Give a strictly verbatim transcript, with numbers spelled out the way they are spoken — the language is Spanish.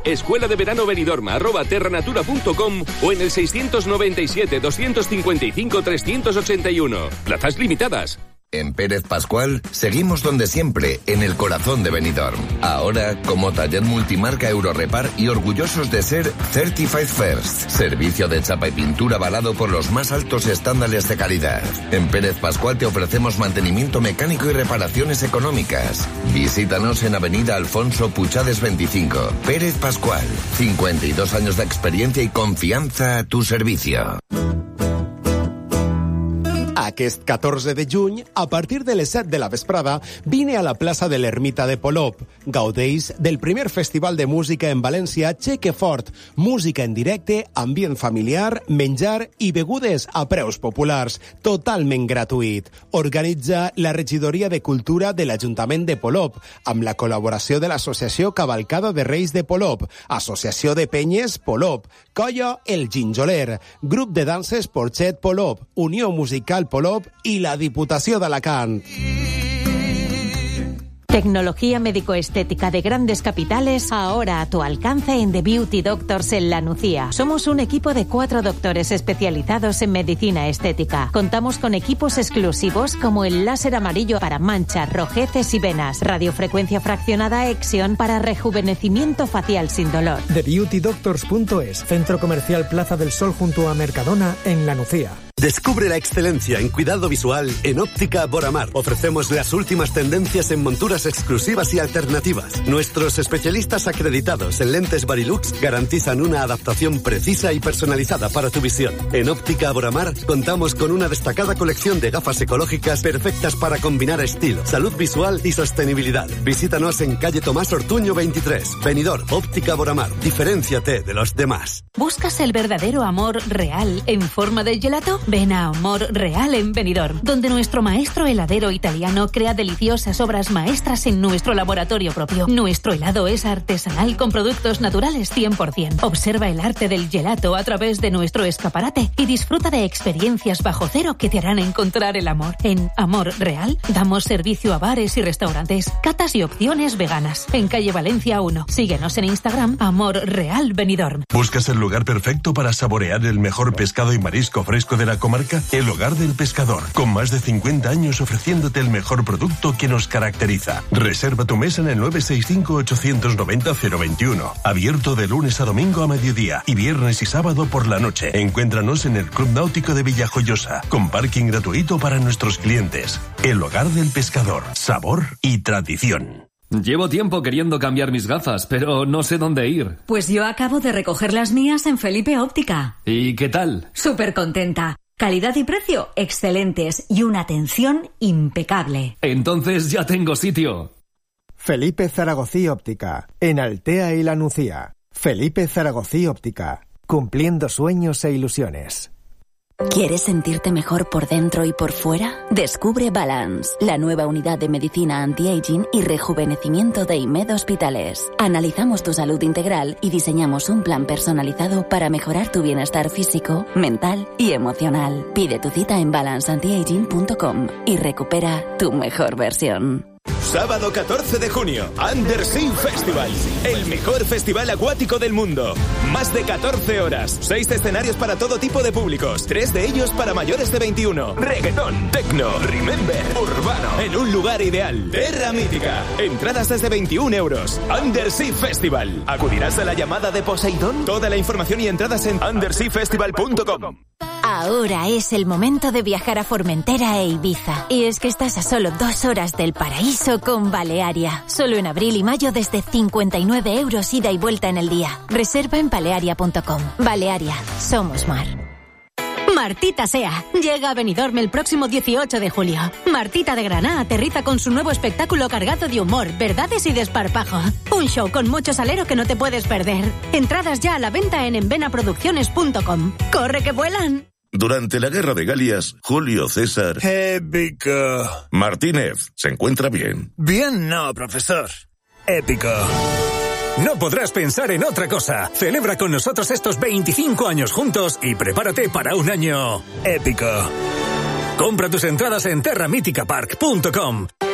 escuela de verano benidorm arroba terranatura punto com o en el seiscientos noventa y siete, doscientos cincuenta y cinco, trescientos ochenta y uno. Plazas limitadas. En Pérez Pascual seguimos donde siempre, en el corazón de Benidorm. Ahora, como taller multimarca Eurorepar y orgullosos de ser Certified First. Servicio de chapa y pintura avalado por los más altos estándares de calidad. En Pérez Pascual te ofrecemos mantenimiento mecánico y reparaciones económicas. Visítanos en Avenida Alfonso Puchades veinticinco. Pérez Pascual, cincuenta y dos años de experiencia y confianza a tu servicio. Aquest catorze de juny, a partir de les set de la vesprada, vine a la plaça de l'Ermita de Polop. Gaudeix del primer festival de música en València, Cheque Fort. Música en directe, ambient familiar, menjar i begudes a preus populars. Totalment gratuït. Organitza la Regidoria de Cultura de l'Ajuntament de Polop, amb la col·laboració de l'Associació Cavalcada de Reis de Polop, Associació de Penyes Polop, Colla El Ginjoler, Grup de Danses Porchet Polop, Unió Musical Polop y la Diputació d'Alacant. Tecnología médico-estética de grandes capitales, ahora a tu alcance en The Beauty Doctors en La Nucía. Somos un equipo de cuatro doctores especializados en medicina estética. Contamos con equipos exclusivos como el láser amarillo para manchas, rojeces y venas, radiofrecuencia fraccionada Exion para rejuvenecimiento facial sin dolor. The Beauty Doctors punto es, Centro Comercial Plaza del Sol junto a Mercadona en La Nucía. Descubre la excelencia en cuidado visual en Óptica Boramar. Ofrecemos las últimas tendencias en monturas exclusivas y alternativas. Nuestros especialistas acreditados en lentes Varilux garantizan una adaptación precisa y personalizada para tu visión. En Óptica Boramar contamos con una destacada colección de gafas ecológicas perfectas para combinar estilo, salud visual y sostenibilidad. Visítanos en calle Tomás Ortuño veintitrés, Benidorm. Óptica Boramar. Diferénciate de los demás. ¿Buscas el verdadero amor real en forma de gelato? Ven a Amor Real en Benidorm, donde nuestro maestro heladero italiano crea deliciosas obras maestras en nuestro laboratorio propio. Nuestro helado es artesanal con productos naturales cien por ciento. Observa el arte del gelato a través de nuestro escaparate y disfruta de experiencias bajo cero que te harán encontrar el amor. En Amor Real damos servicio a bares y restaurantes, catas y opciones veganas. En calle Valencia uno. Síguenos en Instagram, Amor Real Benidorm. ¿Buscas el lugar perfecto para saborear el mejor pescado y marisco fresco de la comarca? El Hogar del Pescador, con más de cincuenta años ofreciéndote el mejor producto que nos caracteriza. Reserva tu mesa en el nueve seis cinco, ocho nueve cero, cero veintiuno. Abierto de lunes a domingo a mediodía y viernes y sábado por la noche. Encuéntranos en el Club Náutico de Villajoyosa, con parking gratuito para nuestros clientes. El Hogar del Pescador, sabor y tradición. Llevo tiempo queriendo cambiar mis gafas, pero no sé dónde ir. Pues yo acabo de recoger las mías en Felipe Óptica. ¿Y qué tal? Súper contenta. Calidad y precio excelentes y una atención impecable. Entonces ya tengo sitio. Felipe Zaragozí Óptica, en Altea y La Nucía. Felipe Zaragozí Óptica, cumpliendo sueños e ilusiones. ¿Quieres sentirte mejor por dentro y por fuera? Descubre Balance, la nueva unidad de medicina anti-aging y rejuvenecimiento de IMED Hospitales. Analizamos tu salud integral y diseñamos un plan personalizado para mejorar tu bienestar físico, mental y emocional. Pide tu cita en balance anti aging punto com y recupera tu mejor versión. Sábado catorce de junio, Undersea Festival, el mejor festival acuático del mundo. Más de catorce horas, seis escenarios para todo tipo de públicos, tres de ellos para mayores de veintiuno. Reggaetón, techno, remember, urbano, en un lugar ideal. Terra Mítica, entradas desde veintiún euros. Undersea Festival. ¿Acudirás a la llamada de Poseidón? Toda la información y entradas en undersea festival punto com. Ahora es el momento de viajar a Formentera e Ibiza. Y es que estás a solo dos horas del paraíso con Balearia. Solo en abril y mayo desde cincuenta y nueve euros ida y vuelta en el día. Reserva en balearia punto com. Balearia, somos mar. Martita Sea llega a Benidorm el próximo dieciocho de julio. Martita de Granada aterriza con su nuevo espectáculo cargado de humor, verdades y desparpajo. Un show con mucho salero que no te puedes perder. Entradas ya a la venta en envenaproducciones punto com. ¡Corre que vuelan! Durante la Guerra de Galias, Julio César... Épico. Martínez, ¿se encuentra bien? Bien no, profesor. Épico. No podrás pensar en otra cosa. Celebra con nosotros estos veinticinco años juntos y prepárate para un año épico. Compra tus entradas en terra mítica park punto com.